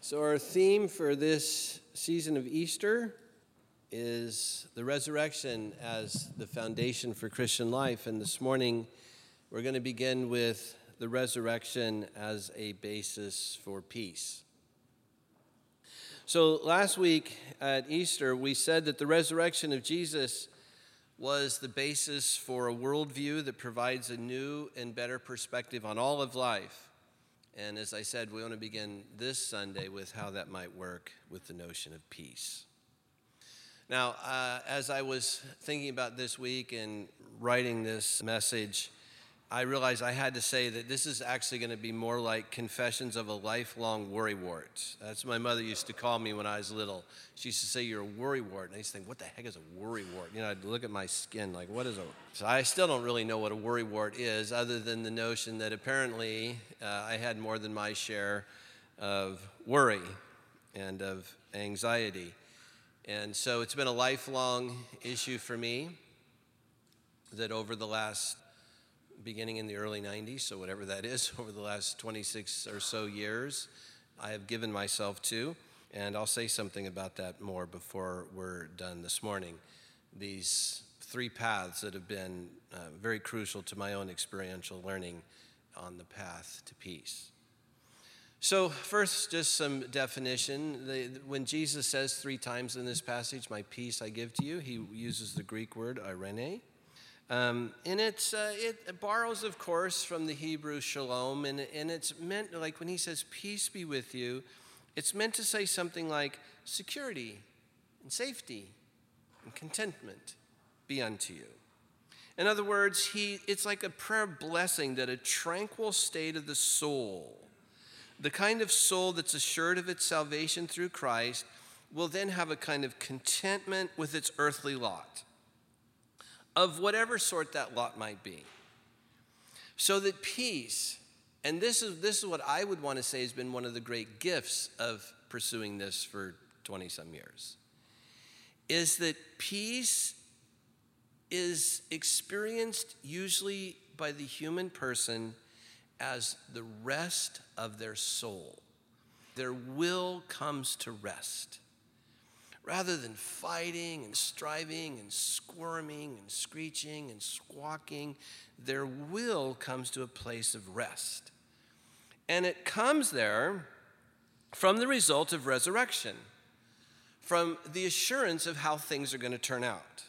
So our theme for this season of Easter is the resurrection as the foundation for Christian life. And this morning, we're going to begin with the resurrection as a basis for peace. So last week at Easter, we said that the resurrection of Jesus was the basis for a worldview that provides a new and better perspective on all of life. And as I said, we want to begin this Sunday with how that might work with the notion of peace. Now, as I was thinking about this week and writing this message, I realized I had to say that this is actually going to be more like Confessions of a Lifelong Worrywart. That's what my mother used to call me when I was little. She used to say, "You're a worrywart." And I used to think, what the heck is a worrywart? You know, I'd look at my skin like, what is a... So I still don't really know what a worrywart is, other than the notion that apparently I had more than my share of worry and of anxiety. And so it's been a lifelong issue for me that over the last... beginning in the early 90s, so whatever that is, over the last 26 or so years, I have given myself to, and I'll say something about that more before we're done this morning. These three paths that have been very crucial to my own experiential learning on the path to peace. So first, just some definition. When Jesus says three times in this passage, "My peace I give to you," he uses the Greek word eirene. And it borrows, of course, from the Hebrew shalom, and it's meant, like when he says, "Peace be with you," it's meant to say something like, security and safety and contentment be unto you. In other words, it's like a prayer blessing that a tranquil state of the soul, the kind of soul that's assured of its salvation through Christ, will then have a kind of contentment with its earthly lot, of whatever sort that lot might be. So that peace, and this is what I would want to say has been one of the great gifts of pursuing this for 20-some years, is that peace is experienced usually by the human person as the rest of their soul. Their will comes to rest. Rather than fighting and striving and squirming and screeching and squawking, their will comes to a place of rest. And it comes there from the result of resurrection, from the assurance of how things are going to turn out.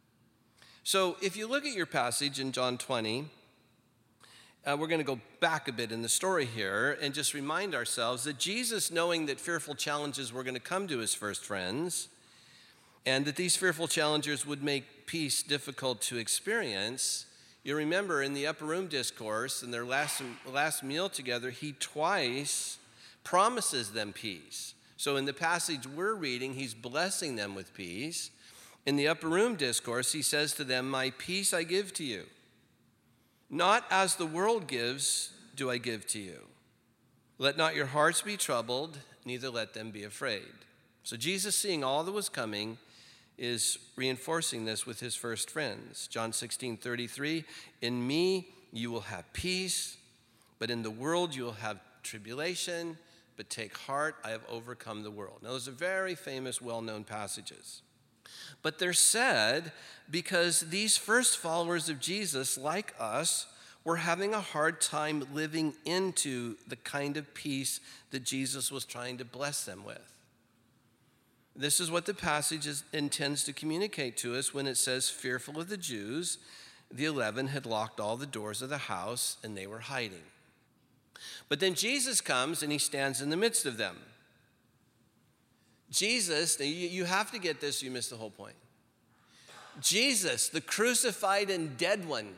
So if you look at your passage in John 20, we're going to go back a bit in the story here and just remind ourselves that Jesus, knowing that fearful challenges were going to come to his first friends, and that these fearful challenges would make peace difficult to experience, you remember in the upper room discourse, in their last meal together, he twice promises them peace. So in the passage we're reading, he's blessing them with peace. In the upper room discourse, he says to them, "My peace I give to you. Not as the world gives, do I give to you. Let not your hearts be troubled, neither let them be afraid." So Jesus, seeing all that was coming, is reinforcing this with his first friends. John 16:33, "In me you will have peace, but in the world you will have tribulation, but take heart, I have overcome the world." Now, those are very famous, well-known passages. But they're said because these first followers of Jesus, like us, were having a hard time living into the kind of peace that Jesus was trying to bless them with. This is what the passage intends to communicate to us when it says, "Fearful of the Jews, the 11 had locked all the doors of the house, and they were hiding." But then Jesus comes, and he stands in the midst of them. Jesus, you have to get this, you miss the whole point. Jesus, the crucified and dead one.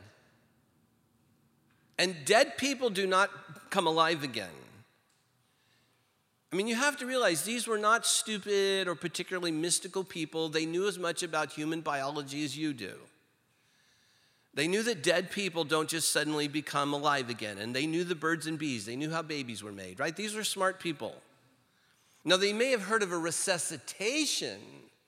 And dead people do not come alive again. I mean, you have to realize these were not stupid or particularly mystical people. They knew as much about human biology as you do. They knew that dead people don't just suddenly become alive again. And they knew the birds and bees. They knew how babies were made, right? These were smart people. Now, they may have heard of a resuscitation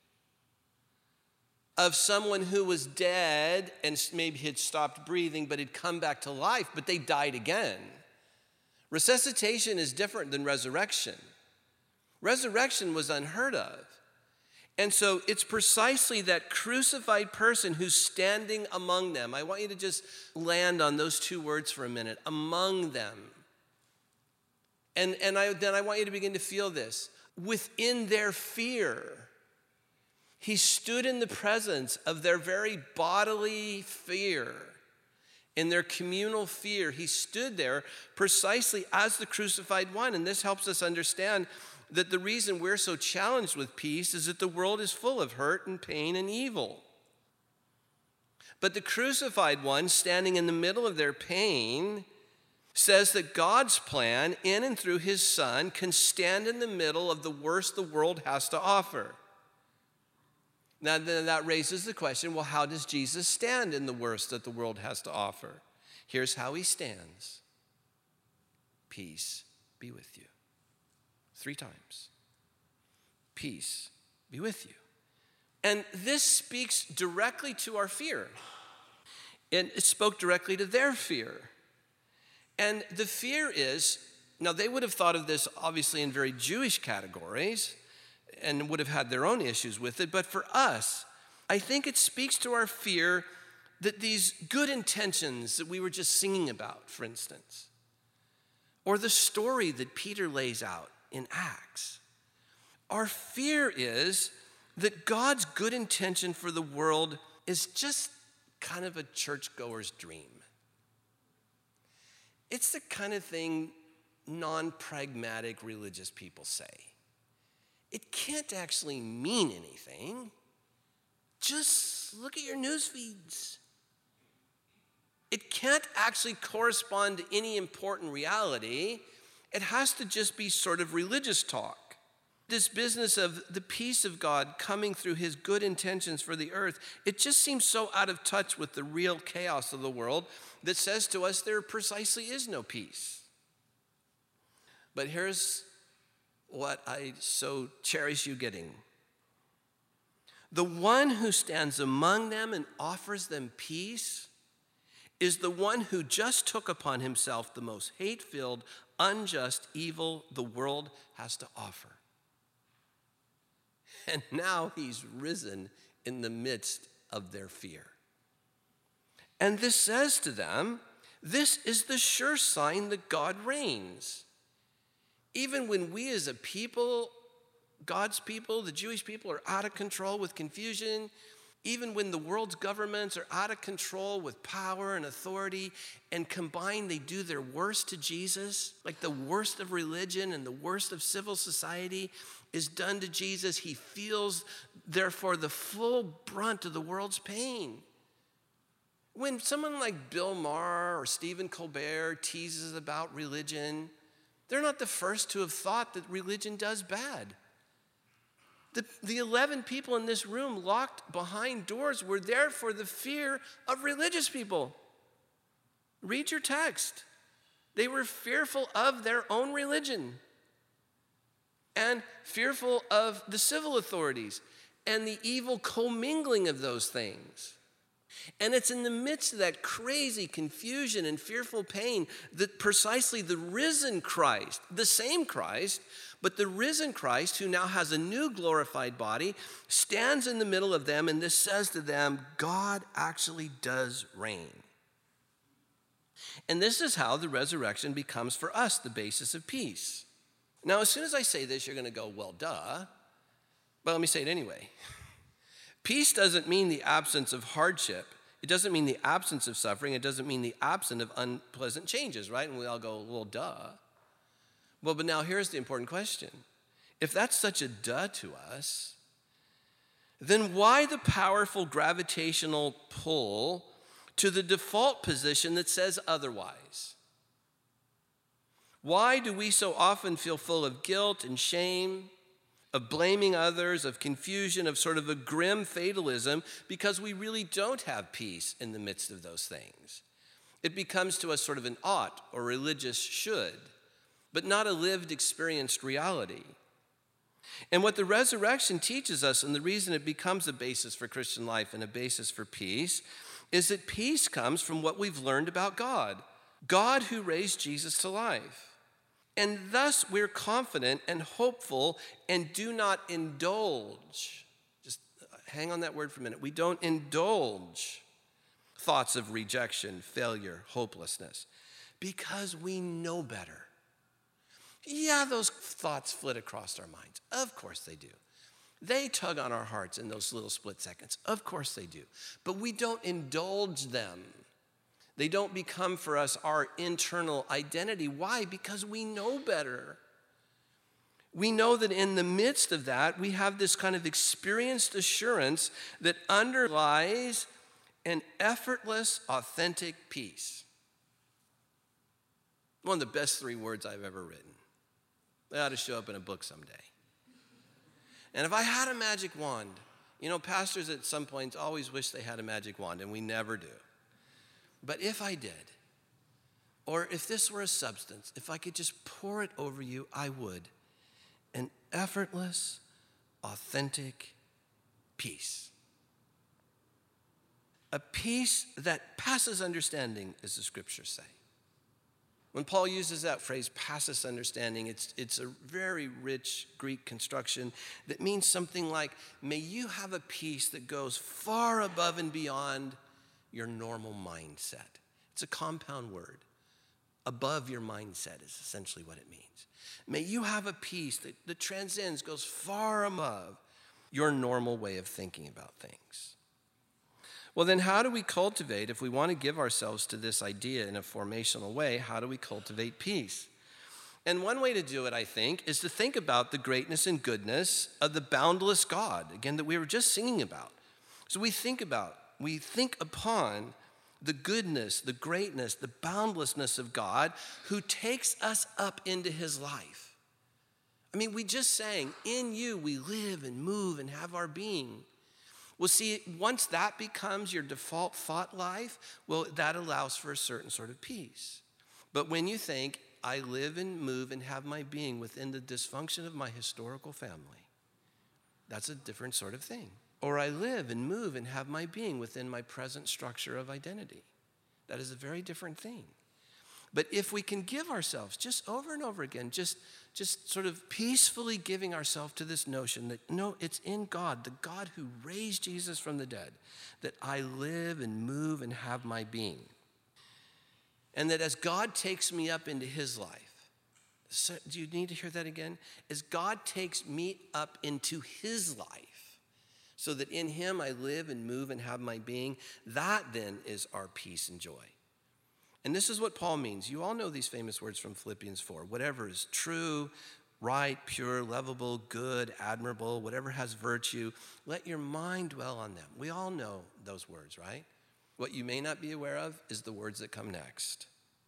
of someone who was dead and maybe had stopped breathing but had come back to life, but they died again. Resuscitation is different than resurrection. Resurrection was unheard of. And so it's precisely that crucified person who's standing among them. I want you to just land on those two words for a minute, among them. And then I want you to begin to feel this. Within their fear, he stood in the presence of their very bodily fear. In their communal fear, he stood there precisely as the crucified one. And this helps us understand that the reason we're so challenged with peace is that the world is full of hurt and pain and evil. But the crucified one, standing in the middle of their pain, says that God's plan in and through his Son can stand in the middle of the worst the world has to offer. Now, then that raises the question, well, how does Jesus stand in the worst that the world has to offer? Here's how he stands. Peace be with you. 3 times. Peace be with you. And this speaks directly to our fear. And it spoke directly to their fear. And the fear is, now they would have thought of this obviously in very Jewish categories and would have had their own issues with it. But for us, I think it speaks to our fear that these good intentions that we were just singing about, for instance, or the story that Peter lays out in Acts, our fear is that God's good intention for the world is just kind of a churchgoer's dream. It's the kind of thing non-pragmatic religious people say. It can't actually mean anything. Just look at your news feeds. It can't actually correspond to any important reality. It has to just be sort of religious talk. This business of the peace of God coming through his good intentions for the earth, it just seems so out of touch with the real chaos of the world that says to us there precisely is no peace. But here's what I so cherish you getting. The one who stands among them and offers them peace is the one who just took upon himself the most hate-filled, unjust evil the world has to offer. And now he's risen in the midst of their fear. And this says to them, this is the sure sign that God reigns. Even when we as a people, God's people, the Jewish people, are out of control with confusion, even when the world's governments are out of control with power and authority, and combined they do their worst to Jesus, like the worst of religion and the worst of civil society is done to Jesus, he feels, therefore, the full brunt of the world's pain. When someone like Bill Maher or Stephen Colbert teases about religion, they're not the first to have thought that religion does bad. The 11 people in this room locked behind doors were there for the fear of religious people. Read your text. They were fearful of their own religion and fearful of the civil authorities and the evil commingling of those things. And it's in the midst of that crazy confusion and fearful pain that precisely the risen Christ, the same Christ, but the risen Christ, who now has a new glorified body, stands in the middle of them, and this says to them, God actually does reign. And this is how the resurrection becomes for us the basis of peace. Now, as soon as I say this, you're going to go, well, duh. But let me say it anyway. Peace doesn't mean the absence of hardship. It doesn't mean the absence of suffering. It doesn't mean the absence of unpleasant changes, right? And we all go, well, duh. Well, but now here's the important question. If that's such a duh to us, then why the powerful gravitational pull to the default position that says otherwise? Why do we so often feel full of guilt and shame, of blaming others, of confusion, of sort of a grim fatalism, because we really don't have peace in the midst of those things? It becomes to us sort of an ought or religious should, but not a lived, experienced reality. And what the resurrection teaches us, and the reason it becomes a basis for Christian life and a basis for peace, is that peace comes from what we've learned about God. God who raised Jesus to life. And thus we're confident and hopeful and do not indulge. Just hang on that word for a minute. We don't indulge thoughts of rejection, failure, hopelessness, because we know better. Yeah, those thoughts flit across our minds. Of course they do. They tug on our hearts in those little split seconds. Of course they do. But we don't indulge them. They don't become for us our internal identity. Why? Because we know better. We know that in the midst of that, we have this kind of experienced assurance that underlies an effortless, authentic peace. One of the best 3 words I've ever written. They ought to show up in a book someday. And if I had a magic wand, pastors at some points always wish they had a magic wand, and we never do. But if I did, or if this were a substance, if I could just pour it over you, I would. An effortless, authentic peace. A peace that passes understanding, as the scriptures say. When Paul uses that phrase, passes understanding, it's a very rich Greek construction that means something like, may you have a peace that goes far above and beyond your normal mindset. It's a compound word. Above your mindset is essentially what it means. May you have a peace that transcends, goes far above your normal way of thinking about things. Well, then how do we cultivate, if we want to give ourselves to this idea in a formational way, how do we cultivate peace? And one way to do it, I think, is to think about the greatness and goodness of the boundless God, again, that we were just singing about. So we think upon the goodness, the greatness, the boundlessness of God who takes us up into his life. I mean, we just sang, in you we live and move and have our being. Well, see, once that becomes your default thought life, well, that allows for a certain sort of peace. But when you think, I live and move and have my being within the dysfunction of my historical family, that's a different sort of thing. Or I live and move and have my being within my present structure of identity. That is a very different thing. But if we can give ourselves just over and over again, just sort of peacefully giving ourselves to this notion that, no, it's in God, the God who raised Jesus from the dead, that I live and move and have my being. And that as God takes me up into his life, so do you need to hear that again? As God takes me up into his life, so that in him I live and move and have my being, that then is our peace and joy. And this is what Paul means. You all know these famous words from Philippians 4. Whatever is true, right, pure, lovable, good, admirable, whatever has virtue, let your mind dwell on them. We all know those words, right? What you may not be aware of is the words that come next.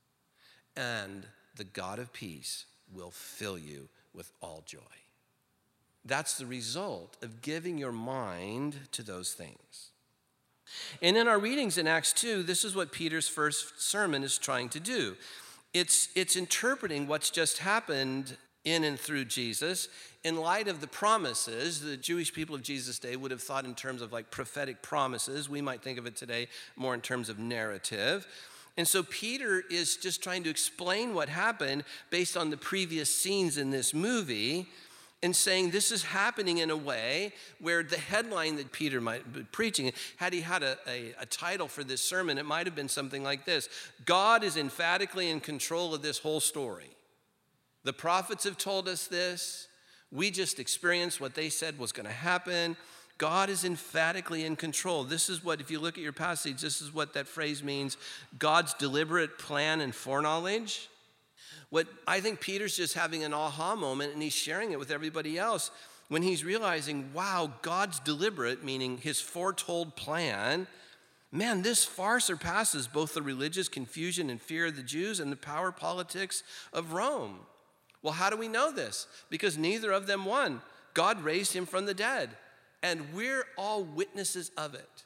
And the God of peace will fill you with all joy. That's the result of giving your mind to those things. And in our readings in Acts 2, this is what Peter's first sermon is trying to do. It's interpreting what's just happened in and through Jesus in light of the promises. The Jewish people of Jesus' day would have thought in terms of like prophetic promises. We might think of it today more in terms of narrative. And so Peter is just trying to explain what happened based on the previous scenes in this movie, and saying this is happening in a way where the headline that Peter might be preaching, had he had a title for this sermon, it might have been something like this: God is emphatically in control of this whole story. The prophets have told us this. We just experienced what they said was going to happen. God is emphatically in control. This is what, if you look at your passage, this is what that phrase means: God's deliberate plan and foreknowledge. What I think Peter's just having an aha moment, and he's sharing it with everybody else when he's realizing, wow, God's deliberate, meaning his foretold plan, man, this far surpasses both the religious confusion and fear of the Jews and the power politics of Rome. Well, how do we know this? Because neither of them won. God raised him from the dead, and we're all witnesses of it.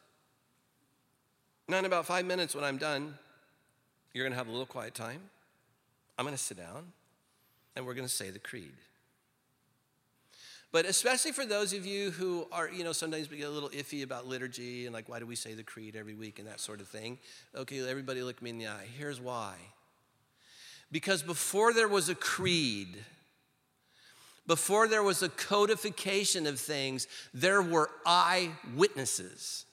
Now, in about 5 minutes when I'm done, you're going to have a little quiet time. I'm going to sit down, and we're going to say the creed. But especially for those of you who are, sometimes we get a little iffy about liturgy and like, why do we say the creed every week and that sort of thing? Okay, everybody look me in the eye. Here's why. Because before there was a creed, before there was a codification of things, there were eyewitnesses.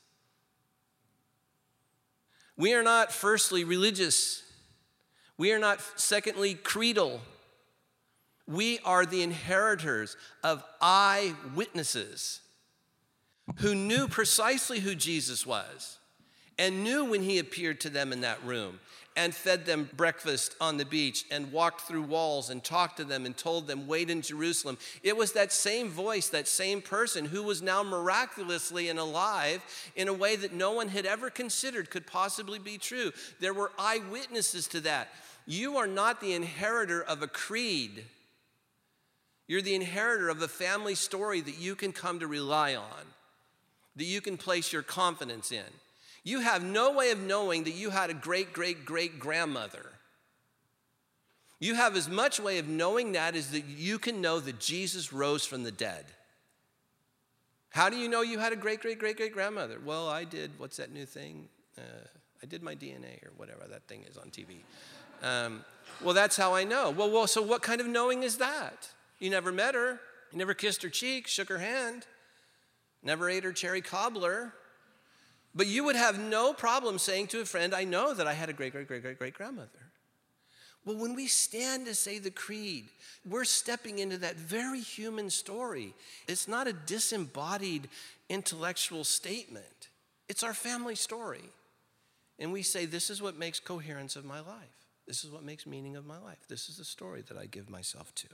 We are not, firstly, religious. We are not, secondly, creedal. We are the inheritors of eyewitnesses who knew precisely who Jesus was and knew when he appeared to them in that room and fed them breakfast on the beach and walked through walls and talked to them and told them, wait in Jerusalem. It was that same voice, that same person who was now miraculously and alive in a way that no one had ever considered could possibly be true. There were eyewitnesses to that. You are not the inheritor of a creed. You're the inheritor of a family story that you can come to rely on, that you can place your confidence in. You have no way of knowing that you had a great-great-great-grandmother. You have as much way of knowing that as that you can know that Jesus rose from the dead. How do you know you had a great-great-great-great-grandmother? Well, I did, what's that new thing? I did my DNA or whatever that thing is on TV. Well, that's how I know. Well, so what kind of knowing is that? You never met her. You never kissed her cheek, shook her hand, never ate her cherry cobbler. But you would have no problem saying to a friend, I know that I had a great-great-great-great-grandmother. Well, when we stand to say the creed, we're stepping into that very human story. It's not a disembodied intellectual statement. It's our family story. And we say, this is what makes coherence of my life. This is what makes meaning of my life. This is the story that I give myself to.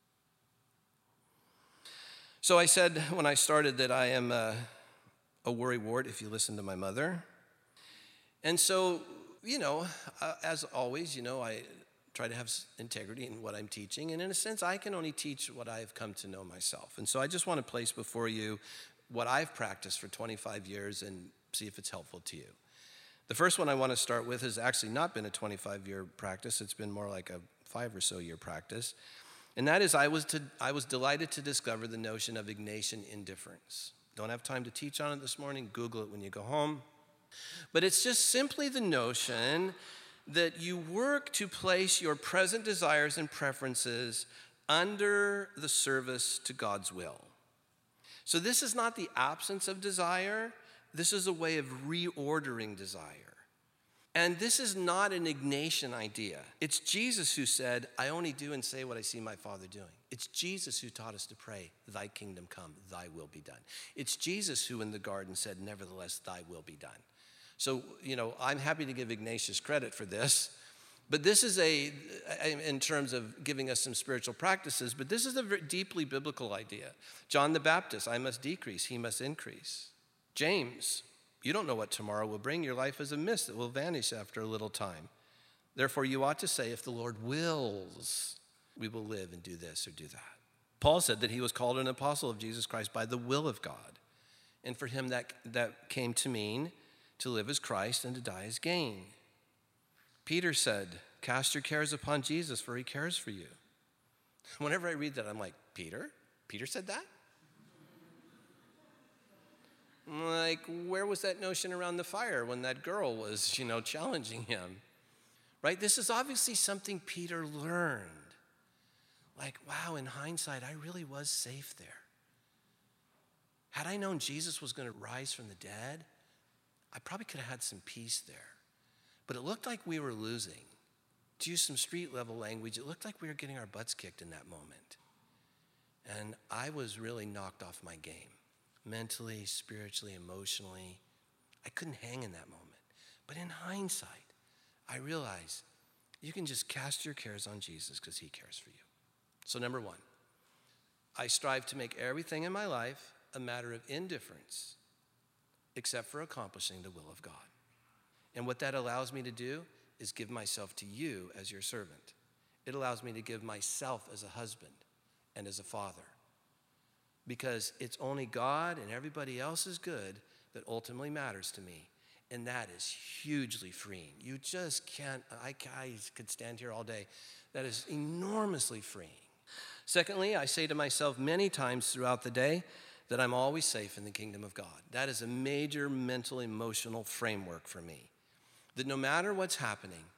So I said when I started that I am a worrywart, if you listen to my mother. And so, as always, I try to have integrity in what I'm teaching. And in a sense, I can only teach what I've come to know myself. And so I just want to place before you what I've practiced for 25 years and see if it's helpful to you. The first one I want to start with has actually not been a 25-year practice. It's been more like a 5 or so year practice. And that is I was delighted to discover the notion of Ignatian indifference. Don't have time to teach on it this morning. Google it when you go home. But it's just simply the notion that you work to place your present desires and preferences under the service to God's will. So this is not the absence of desire. This is a way of reordering desire. And this is not an Ignatian idea. It's Jesus who said, I only do and say what I see my Father doing. It's Jesus who taught us to pray, thy kingdom come, thy will be done. It's Jesus who in the garden said, nevertheless, thy will be done. So, I'm happy to give Ignatius credit for this, but this is in terms of giving us some spiritual practices, but this is a very deeply biblical idea. John the Baptist, I must decrease, he must increase. James, you don't know what tomorrow will bring. Your life is a mist that will vanish after a little time. Therefore, you ought to say, if the Lord wills, we will live and do this or do that. Paul said that he was called an apostle of Jesus Christ by the will of God. And for him, that came to mean to live as Christ and to die as gain. Peter said, cast your cares upon Jesus, for he cares for you. Whenever I read that, I'm like, Peter? Peter said that? Like, where was that notion around the fire when that girl was, challenging him? Right? This is obviously something Peter learned. Like, wow, in hindsight, I really was safe there. Had I known Jesus was going to rise from the dead, I probably could have had some peace there. But it looked like we were losing. To use some street level language, it looked like we were getting our butts kicked in that moment. And I was really knocked off my game. Mentally, spiritually, emotionally. I couldn't hang in that moment. But in hindsight, I realized you can just cast your cares on Jesus because he cares for you. So number one, I strive to make everything in my life a matter of indifference except for accomplishing the will of God. And what that allows me to do is give myself to you as your servant. It allows me to give myself as a husband and as a father. Because it's only God and everybody else's good that ultimately matters to me. And that is hugely freeing. You just can't, I could stand here all day. That is enormously freeing. Secondly, I say to myself many times throughout the day that I'm always safe in the kingdom of God. That is a major mental, emotional framework for me. That no matter what's happening,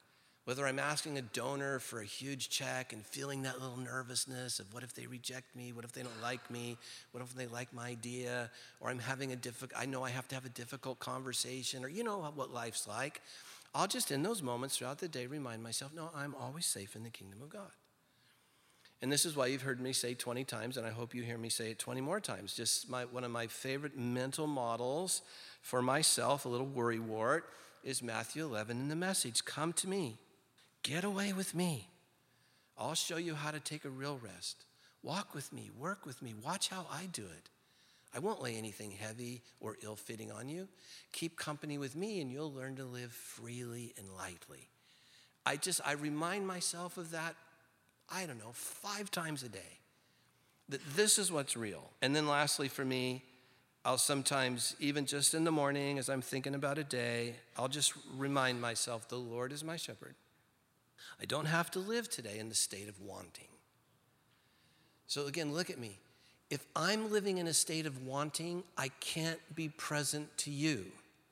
Whether I'm asking a donor for a huge check and feeling that little nervousness of what if they reject me? What if they don't like me? What if they like my idea? Or I'm having I know I have to have a difficult conversation, or you know what life's like. I'll just in those moments throughout the day remind myself, no, I'm always safe in the kingdom of God. And this is why you've heard me say 20 times, and I hope you hear me say it 20 more times. Just one of my favorite mental models for myself, a little worrywart, is Matthew 11 in the Message. Come to me. Get away with me. I'll show you how to take a real rest. Walk with me. Work with me. Watch how I do it. I won't lay anything heavy or ill-fitting on you. Keep company with me, and you'll learn to live freely and lightly. I remind myself of that, 5 times a day, that this is what's real. And then lastly for me, I'll sometimes, even just in the morning as I'm thinking about a day, I'll just remind myself the Lord is my shepherd. I don't have to live today in the state of wanting. So again, look at me. If I'm living in a state of wanting, I can't be present to you.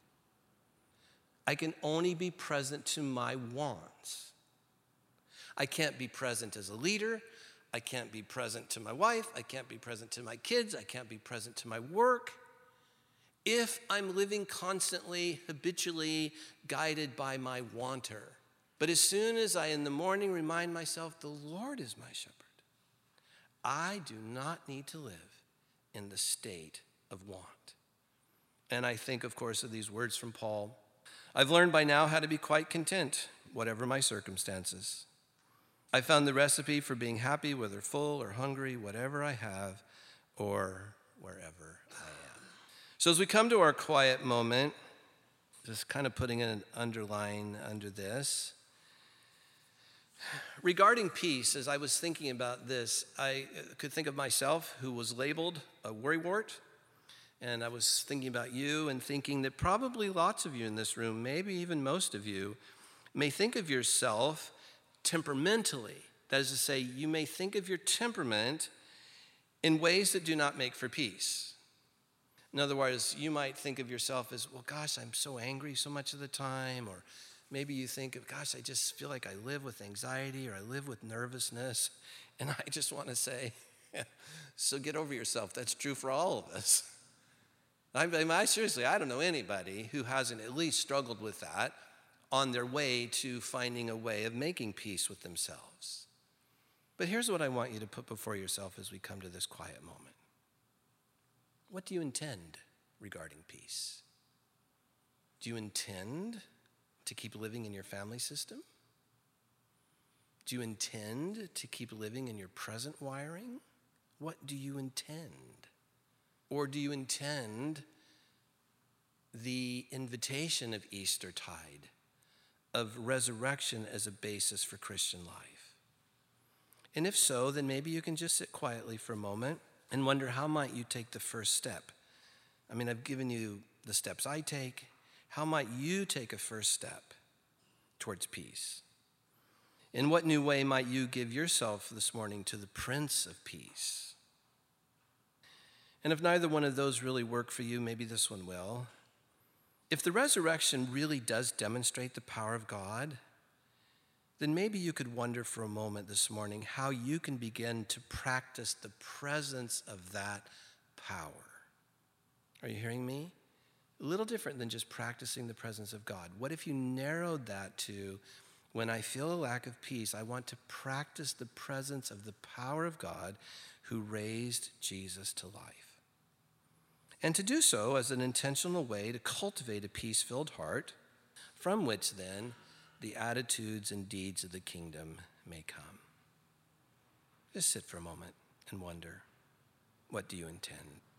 I can only be present to my wants. I can't be present as a leader. I can't be present to my wife. I can't be present to my kids. I can't be present to my work. If I'm living constantly, habitually guided by my wanter. But as soon as I in the morning remind myself, the Lord is my shepherd, I do not need to live in the state of want. And I think, of course, of these words from Paul. I've learned by now how to be quite content, whatever my circumstances. I found the recipe for being happy, whether full or hungry, whatever I have or wherever I am. So as we come to our quiet moment, just kind of putting an underline under this. Regarding peace, as I was thinking about this, I could think of myself who was labeled a worrywart. And I was thinking about you and thinking that probably lots of you in this room, maybe even most of you, may think of yourself temperamentally. That is to say, you may think of your temperament in ways that do not make for peace. In other words, you might think of yourself as, well, gosh, I'm so angry so much of the time. Or maybe you think of, gosh, I just feel like I live with anxiety or I live with nervousness. And I just want to say, so get over yourself. That's true for all of us. Seriously, I don't know anybody who hasn't at least struggled with that on their way to finding a way of making peace with themselves. But here's what I want you to put before yourself as we come to this quiet moment. What do you intend regarding peace? Do you intend to keep living in your family system? Do you intend to keep living in your present wiring? What do you intend? Or do you intend the invitation of Eastertide, of resurrection as a basis for Christian life? And if so, then maybe you can just sit quietly for a moment and wonder, how might you take the first step? I mean, I've given you the steps I take. How might you take a first step towards peace? In what new way might you give yourself this morning to the Prince of Peace? And if neither one of those really work for you, maybe this one will. If the resurrection really does demonstrate the power of God, then maybe you could wonder for a moment this morning how you can begin to practice the presence of that power. Are you hearing me? A little different than just practicing the presence of God. What if you narrowed that to, when I feel a lack of peace, I want to practice the presence of the power of God who raised Jesus to life. And to do so as an intentional way to cultivate a peace-filled heart, from which then the attitudes and deeds of the kingdom may come. Just sit for a moment and wonder, what do you intend?